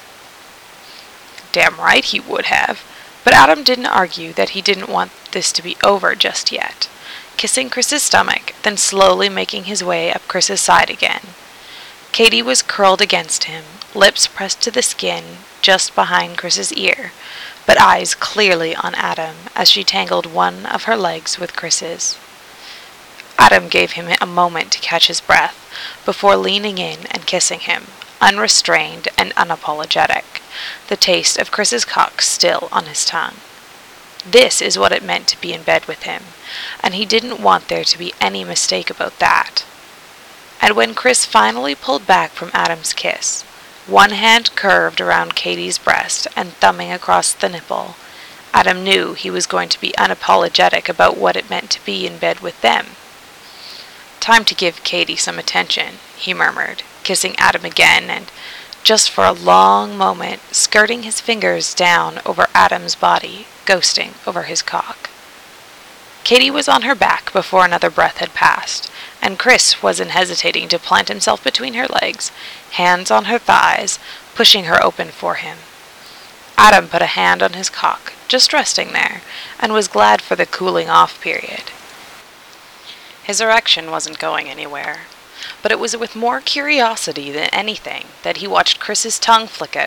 Damn right he would have, but Adam didn't argue that he didn't want this to be over just yet, kissing Chris's stomach, then slowly making his way up Chris's side again. Katie was curled against him, lips pressed to the skin just behind Chris's ear, but eyes clearly on Adam as she tangled one of her legs with Chris's. Adam gave him a moment to catch his breath before leaning in and kissing him, unrestrained and unapologetic, the taste of Chris's cock still on his tongue. This is what it meant to be in bed with him, and he didn't want there to be any mistake about that. And when Chris finally pulled back from Adam's kiss, one hand curved around Katie's breast and thumbing across the nipple, Adam knew he was going to be unapologetic about what it meant to be in bed with them. "Time to give Katie some attention," he murmured, kissing Adam again and, just for a long moment, skirting his fingers down over Adam's body, ghosting over his cock. Katie was on her back before another breath had passed, and Chris wasn't hesitating to plant himself between her legs, hands on her thighs, pushing her open for him. Adam put a hand on his cock, just resting there, and was glad for the cooling-off period. His erection wasn't going anywhere, but it was with more curiosity than anything that he watched Chris's tongue flick out,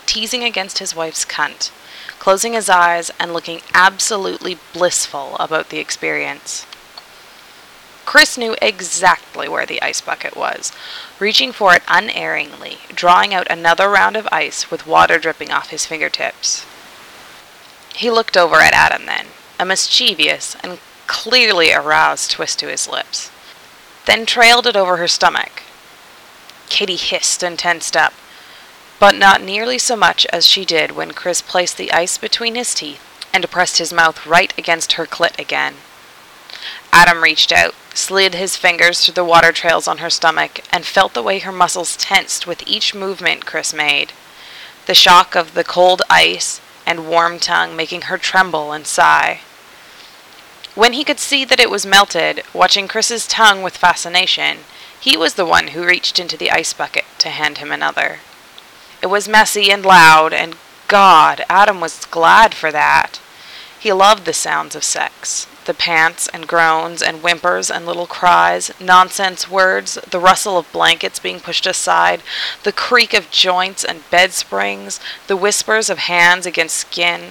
teasing against his wife's cunt, closing his eyes and looking absolutely blissful about the experience. Chris knew exactly where the ice bucket was, reaching for it unerringly, drawing out another round of ice with water dripping off his fingertips. He looked over at Adam then, a mischievous and clearly aroused twist to his lips, then trailed it over her stomach. Katie hissed and tensed up, but not nearly so much as she did when Chris placed the ice between his teeth and pressed his mouth right against her clit again. Adam reached out, slid his fingers through the water trails on her stomach, and felt the way her muscles tensed with each movement Chris made, the shock of the cold ice and warm tongue making her tremble and sigh. When he could see that it was melted, watching Chris's tongue with fascination, he was the one who reached into the ice bucket to hand him another. It was messy and loud, and God, Adam was glad for that. He loved the sounds of sex, the pants and groans and whimpers and little cries, nonsense words, the rustle of blankets being pushed aside, the creak of joints and bed springs, the whispers of hands against skin.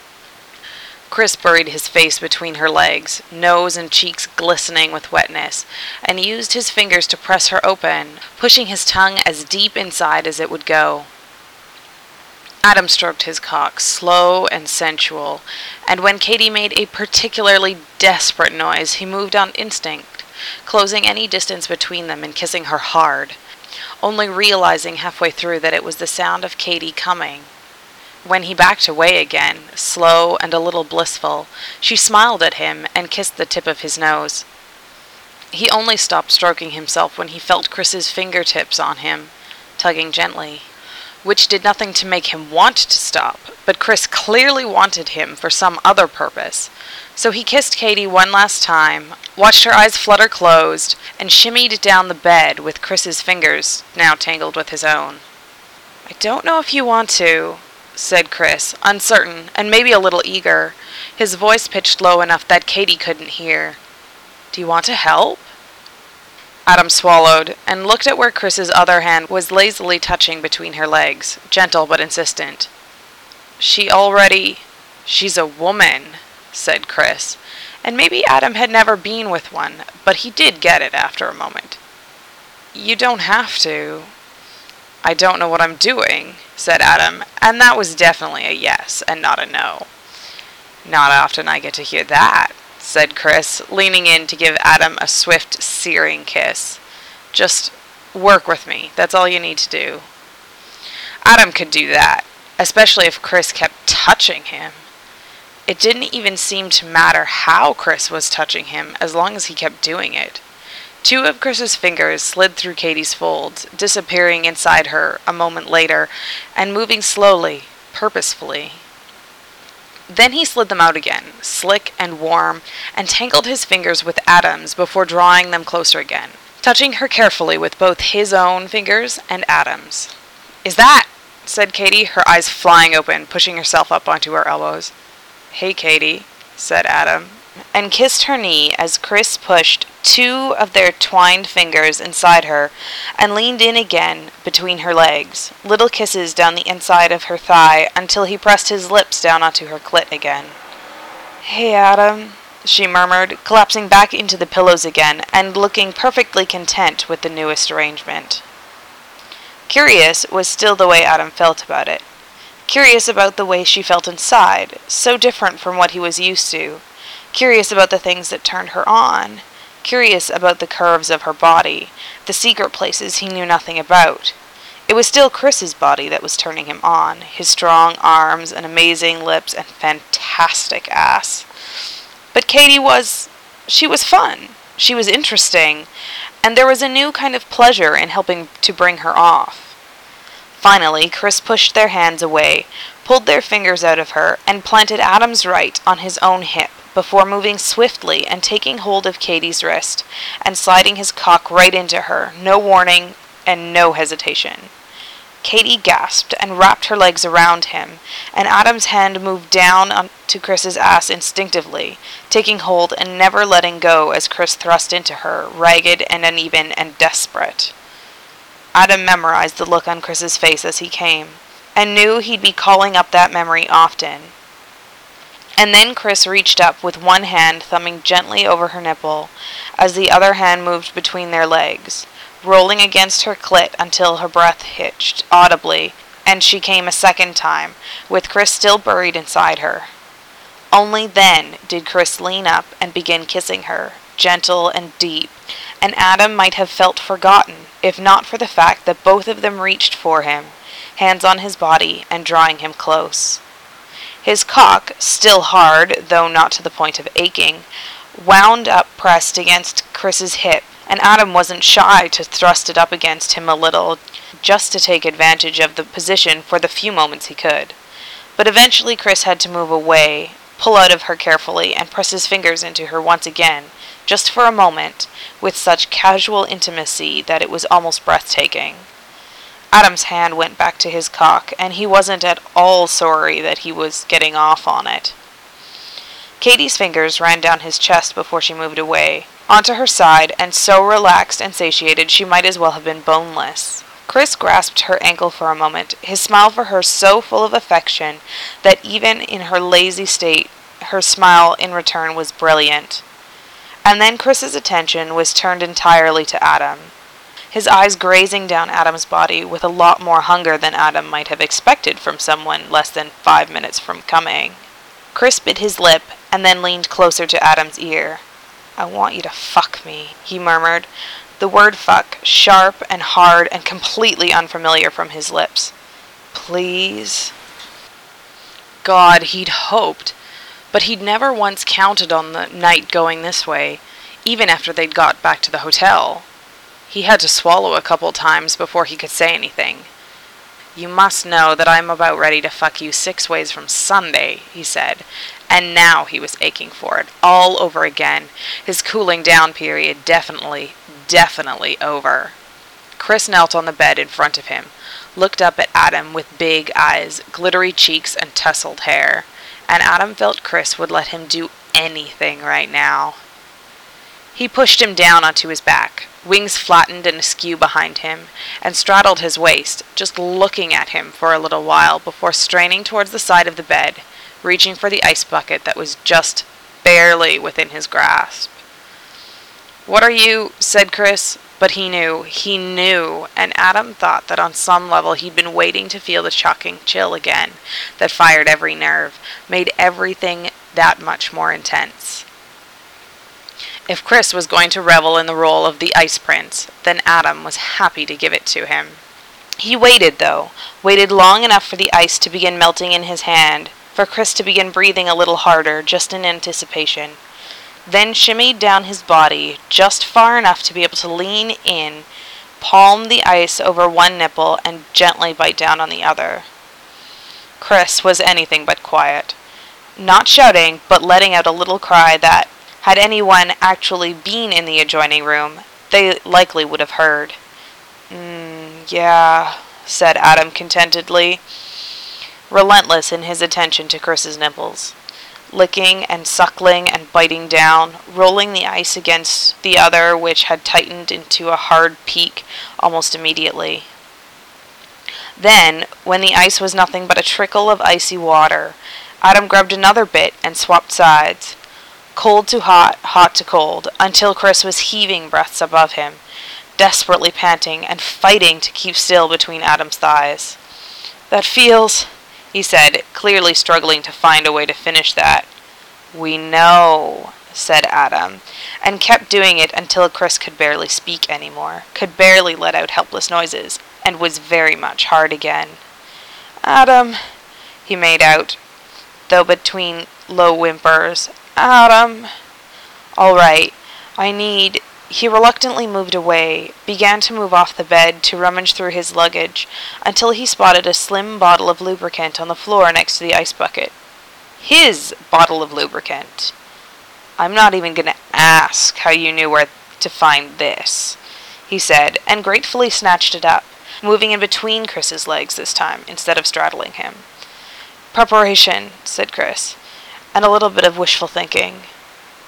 Chris buried his face between her legs, nose and cheeks glistening with wetness, and used his fingers to press her open, pushing his tongue as deep inside as it would go. Adam stroked his cock, slow and sensual, and when Katie made a particularly desperate noise, he moved on instinct, closing any distance between them and kissing her hard, only realizing halfway through that it was the sound of Katie coming. When he backed away again, slow and a little blissful, she smiled at him and kissed the tip of his nose. He only stopped stroking himself when he felt Chris's fingertips on him, tugging gently, which did nothing to make him want to stop, but Chris clearly wanted him for some other purpose. So he kissed Katie one last time, watched her eyes flutter closed, and shimmied down the bed with Chris's fingers now tangled with his own. "I don't know if you want to," said Chris, uncertain and maybe a little eager, his voice pitched low enough that Katie couldn't hear. "Do you want to help?" Adam swallowed and looked at where Chris's other hand was lazily touching between her legs, gentle but insistent. "She already... she's a woman," said Chris, and maybe Adam had never been with one, but he did get it after a moment. "You don't have to." "I don't know what I'm doing," said Adam, and that was definitely a yes and not a no. "Not often I get to hear that," said Chris, leaning in to give Adam a swift, searing kiss. "Just work with me. That's all you need to do." Adam could do that, especially if Chris kept touching him. It didn't even seem to matter how Chris was touching him as long as he kept doing it. Two of Chris's fingers slid through Katie's folds, disappearing inside her a moment later, and moving slowly, purposefully. Then he slid them out again, slick and warm, and tangled his fingers with Adam's before drawing them closer again, touching her carefully with both his own fingers and Adam's. "Is that?" said Katie, her eyes flying open, pushing herself up onto her elbows. "Hey, Katie," said Adam, and kissed her knee as Chris pushed two of their twined fingers inside her and leaned in again between her legs, little kisses down the inside of her thigh until he pressed his lips down onto her clit again. "Hey, Adam," she murmured, collapsing back into the pillows again and looking perfectly content with the newest arrangement. Curious was still the way Adam felt about it. Curious about the way she felt inside, so different from what he was used to. Curious about the things that turned her on. Curious about the curves of her body, the secret places he knew nothing about. It was still Chris's body that was turning him on, his strong arms and amazing lips and fantastic ass. But Katie was... she was fun. She was interesting, and there was a new kind of pleasure in helping to bring her off. Finally, Chris pushed their hands away, pulled their fingers out of her, and planted Adam's right on his own hip, before moving swiftly and taking hold of Katie's wrist, and sliding his cock right into her, no warning and no hesitation. Katie gasped and wrapped her legs around him, and Adam's hand moved down onto Chris's ass instinctively, taking hold and never letting go as Chris thrust into her, ragged and uneven and desperate. Adam memorized the look on Chris's face as he came, and knew he'd be calling up that memory often. And then Chris reached up with one hand thumbing gently over her nipple as the other hand moved between their legs, rolling against her clit until her breath hitched audibly, and she came a second time, with Chris still buried inside her. Only then did Chris lean up and begin kissing her, gentle and deep, and Adam might have felt forgotten, if not for the fact that both of them reached for him, hands on his body and drawing him close. His cock, still hard, though not to the point of aching, wound up pressed against Chris's hip, and Adam wasn't shy to thrust it up against him a little, just to take advantage of the position for the few moments he could. But eventually Chris had to move away, pull out of her carefully, and press his fingers into her once again, just for a moment, with such casual intimacy that it was almost breathtaking. Adam's hand went back to his cock, and he wasn't at all sorry that he was getting off on it. Katie's fingers ran down his chest before she moved away, onto her side, and so relaxed and satiated she might as well have been boneless. Chris grasped her ankle for a moment, his smile for her so full of affection that even in her lazy state, her smile in return was brilliant. And then Chris's attention was turned entirely to Adam, his eyes grazing down Adam's body with a lot more hunger than Adam might have expected from someone less than five minutes from coming. Chris bit his lip and then leaned closer to Adam's ear. "I want you to fuck me," he murmured, the word fuck sharp and hard and completely unfamiliar from his lips. "Please?" God, he'd hoped, but he'd never once counted on the night going this way, even after they'd got back to the hotel. He had to swallow a couple times before he could say anything. "You must know that I'm about ready to fuck you six ways from Sunday," he said, and now he was aching for it, all over again, his cooling down period definitely, definitely over. Chris knelt on the bed in front of him, looked up at Adam with big eyes, glittery cheeks, and tousled hair, and Adam felt Chris would let him do anything right now. He pushed him down onto his back, wings flattened and askew behind him, and straddled his waist, just looking at him for a little while before straining towards the side of the bed, reaching for the ice bucket that was just barely within his grasp. "What are you?" said Chris, but he knew, he knew, and Adam thought that on some level he'd been waiting to feel the shocking chill again, that fired every nerve, made everything that much more intense. If Chris was going to revel in the role of the Ice Prince, then Adam was happy to give it to him. He waited, though, waited long enough for the ice to begin melting in his hand, for Chris to begin breathing a little harder, just in anticipation, then shimmied down his body just far enough to be able to lean in, palm the ice over one nipple, and gently bite down on the other. Chris was anything but quiet, not shouting, but letting out a little cry that, had anyone actually been in the adjoining room, they likely would have heard. Mm, yeah, said Adam contentedly, relentless in his attention to Chris's nipples, licking and suckling and biting down, rolling the ice against the other, which had tightened into a hard peak almost immediately. Then, when the ice was nothing but a trickle of icy water, Adam grabbed another bit and swapped sides. Cold to hot, hot to cold, until Chris was heaving breaths above him, desperately panting and fighting to keep still between Adam's thighs. "That feels," he said, clearly struggling to find a way to finish that. "We know," said Adam, and kept doing it until Chris could barely speak anymore, could barely let out helpless noises, and was very much hard again. "Adam," he made out, though between low whimpers, "Adam." "All right, I need..." He reluctantly moved away, began to move off the bed to rummage through his luggage, until he spotted a slim bottle of lubricant on the floor next to the ice bucket. His bottle of lubricant. "I'm not even going to ask how you knew where to find this," he said, and gratefully snatched it up, moving in between Chris's legs this time, instead of straddling him. "Preparation," said Chris, "and a little bit of wishful thinking."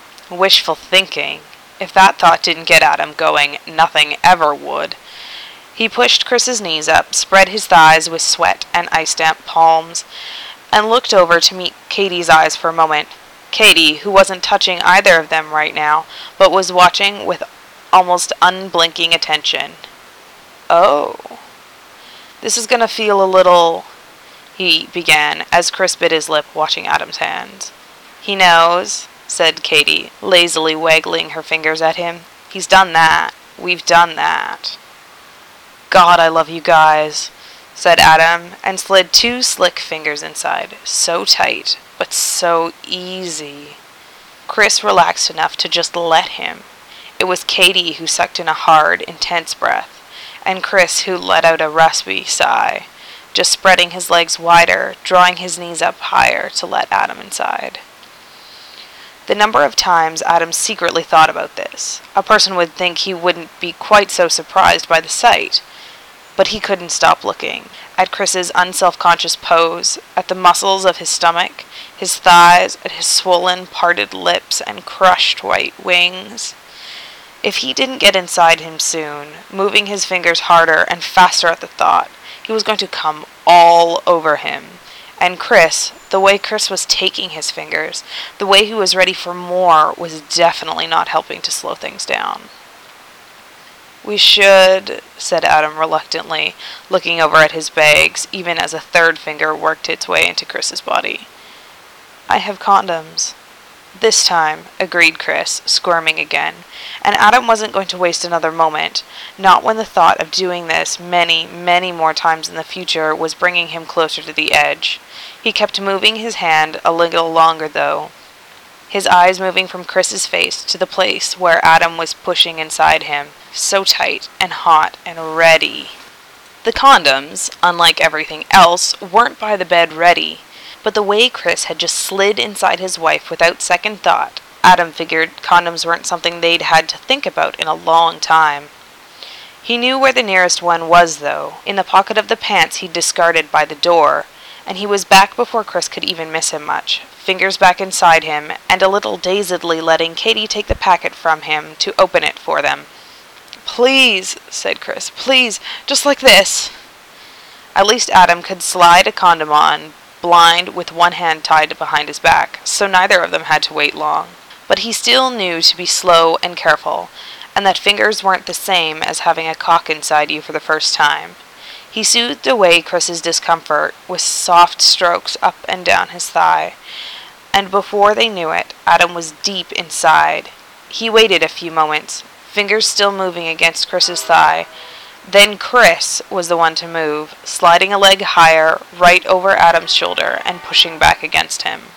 Wishful thinking? If that thought didn't get Adam going, nothing ever would. He pushed Chris's knees up, spread his thighs with sweat and ice-damp palms, and looked over to meet Katie's eyes for a moment. Katie, who wasn't touching either of them right now, but was watching with almost unblinking attention. "Oh, this is gonna feel a little," he began, as Chris bit his lip, watching Adam's hands. "He knows," said Katie, lazily waggling her fingers at him. "He's done that. We've done that." "God, I love you guys," said Adam, and slid two slick fingers inside, so tight, but so easy. Chris relaxed enough to just let him. It was Katie who sucked in a hard, intense breath, and Chris who let out a raspy sigh, just spreading his legs wider, drawing his knees up higher to let Adam inside. The number of times Adam secretly thought about this, a person would think he wouldn't be quite so surprised by the sight. But he couldn't stop looking at Chris's unselfconscious pose, at the muscles of his stomach, his thighs, at his swollen, parted lips and crushed white wings. If he didn't get inside him soon, moving his fingers harder and faster at the thought, he was going to come all over him. And Chris, the way Chris was taking his fingers, the way he was ready for more, was definitely not helping to slow things down. "We should," said Adam reluctantly, looking over at his bags, even as a third finger worked its way into Chris's body. "I have condoms." "This time," agreed Chris, squirming again, and Adam wasn't going to waste another moment, not when the thought of doing this many, many more times in the future was bringing him closer to the edge. He kept moving his hand a little longer, though, his eyes moving from Chris's face to the place where Adam was pushing inside him, so tight and hot and ready. The condoms, unlike everything else, weren't by the bed ready, but the way Chris had just slid inside his wife without second thought, Adam figured condoms weren't something they'd had to think about in a long time. He knew where the nearest one was, though, in the pocket of the pants he'd discarded by the door, and he was back before Chris could even miss him much, fingers back inside him, and a little dazedly letting Katie take the packet from him to open it for them. "Please," said Chris, "please, just like this." At least Adam could slide a condom on, blind, with one hand tied behind his back, so neither of them had to wait long. But he still knew to be slow and careful, and that fingers weren't the same as having a cock inside you for the first time. He soothed away Chris's discomfort with soft strokes up and down his thigh, and before they knew it, Adam was deep inside. He waited a few moments, fingers still moving against Chris's thigh. Then Chris was the one to move, sliding a leg higher, right over Adam's shoulder, and pushing back against him.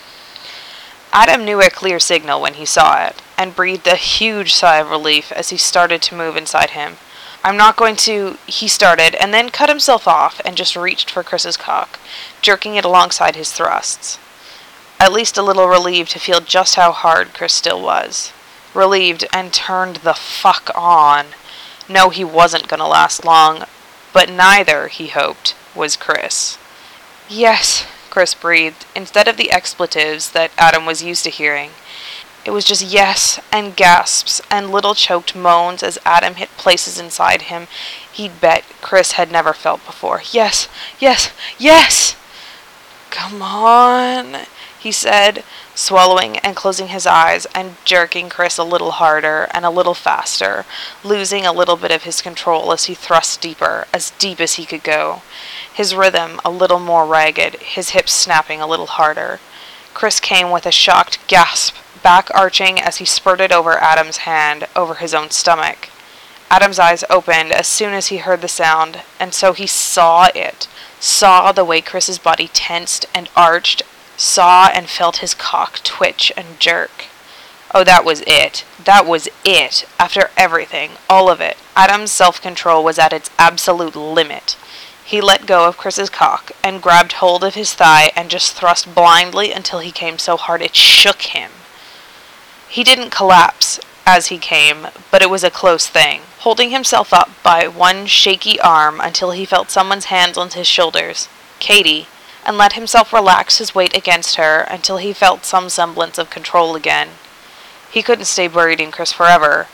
Adam knew a clear signal when he saw it, and breathed a huge sigh of relief as he started to move inside him. "I'm not going to," he started, and then cut himself off and just reached for Chris's cock, jerking it alongside his thrusts. At least a little relieved to feel just how hard Chris still was. Relieved and turned the fuck on. No, he wasn't going to last long, but neither, he hoped, was Chris. "Yes," Chris breathed, instead of the expletives that Adam was used to hearing. It was just yes and gasps and little choked moans as Adam hit places inside him he'd bet Chris had never felt before. "Yes, yes, yes!" "Come on," he said, swallowing and closing his eyes and jerking Chris a little harder and a little faster, losing a little bit of his control as he thrust deeper, as deep as he could go, his rhythm a little more ragged, his hips snapping a little harder. Chris came with a shocked gasp, back arching as he spurted over Adam's hand, over his own stomach. Adam's eyes opened as soon as he heard the sound, and so he saw it, saw the way Chris's body tensed and arched, saw and felt his cock twitch and jerk. Oh, that was it. That was it. After everything, all of it, Adam's self-control was at its absolute limit. He let go of Chris's cock and grabbed hold of his thigh and just thrust blindly until he came so hard it shook him. He didn't collapse as he came, but it was a close thing, holding himself up by one shaky arm until he felt someone's hands on his shoulders, Katie, and let himself relax his weight against her until he felt some semblance of control again. He couldn't stay buried in Chris forever,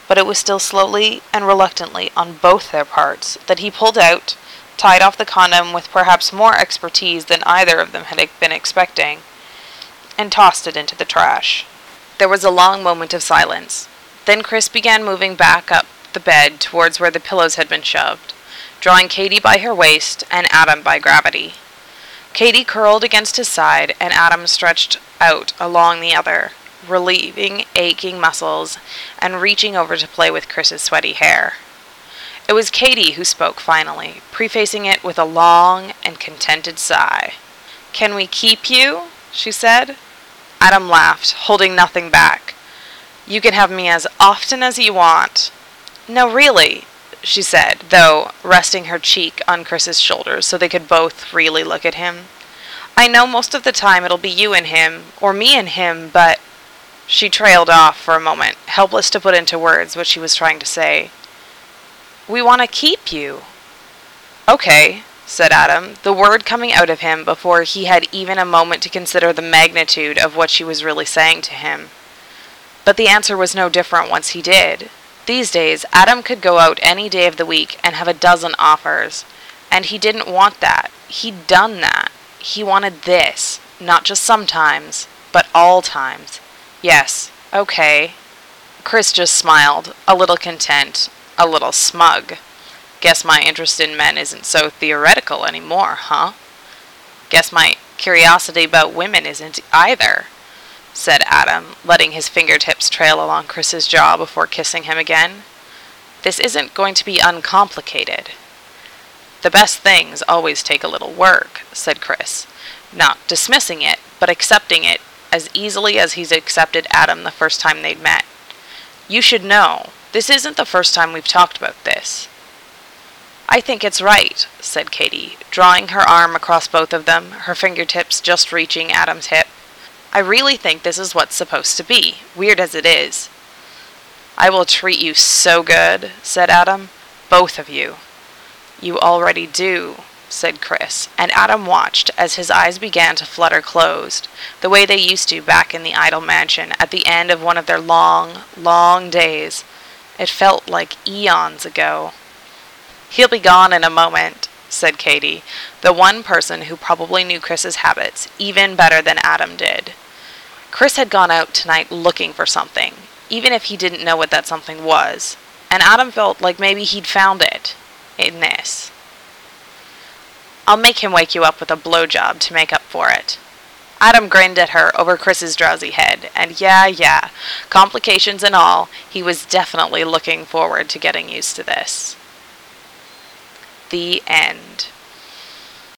but it was still slowly and reluctantly on both their parts that he pulled out, tied off the condom with perhaps more expertise than either of them had been expecting, and tossed it into the trash. There was a long moment of silence. Then Chris began moving back up the bed towards where the pillows had been shoved, drawing Katie by her waist and Adam by gravity. Katie curled against his side, and Adam stretched out along the other, relieving aching muscles and reaching over to play with Chris's sweaty hair. It was Katie who spoke finally, prefacing it with a long and contented sigh. "Can we keep you?" she said. Adam laughed, holding nothing back. "You can have me as often as you want." "No, really," she said, though resting her cheek on Chris's shoulder so they could both really look at him. "I know most of the time it'll be you and him, or me and him, but—" She trailed off for a moment, helpless to put into words what she was trying to say. "We want to keep you." "Okay," said Adam, the word coming out of him before he had even a moment to consider the magnitude of what she was really saying to him. But the answer was no different once he did. These days, Adam could go out any day of the week and have a dozen offers, and he didn't want that. He'd done that. He wanted this, not just sometimes, but all times. Yes, okay. Chris just smiled, a little content, a little smug. "Guess my interest in men isn't so theoretical anymore, huh? Guess my curiosity about women isn't either," said Adam, letting his fingertips trail along Chris's jaw before kissing him again. "This isn't going to be uncomplicated." "The best things always take a little work," said Chris, not dismissing it, but accepting it as easily as he'd accepted Adam the first time they'd met. "You should know, this isn't the first time we've talked about this." "I think it's right," said Katie, drawing her arm across both of them, her fingertips just reaching Adam's hip. "I really think this is what's supposed to be, weird as it is." "I will treat you so good," said Adam. "Both of you." "You already do," said Chris, and Adam watched as his eyes began to flutter closed, the way they used to back in the Idle Mansion at the end of one of their long, long days. It felt like eons ago. "He'll be gone in a moment," said Katie, the one person who probably knew Chris's habits even better than Adam did. Chris had gone out tonight looking for something, even if he didn't know what that something was, and Adam felt like maybe he'd found it in this. "I'll make him wake you up with a blowjob to make up for it." Adam grinned at her over Chris's drowsy head, and yeah, yeah, complications and all, he was definitely looking forward to getting used to this. The end.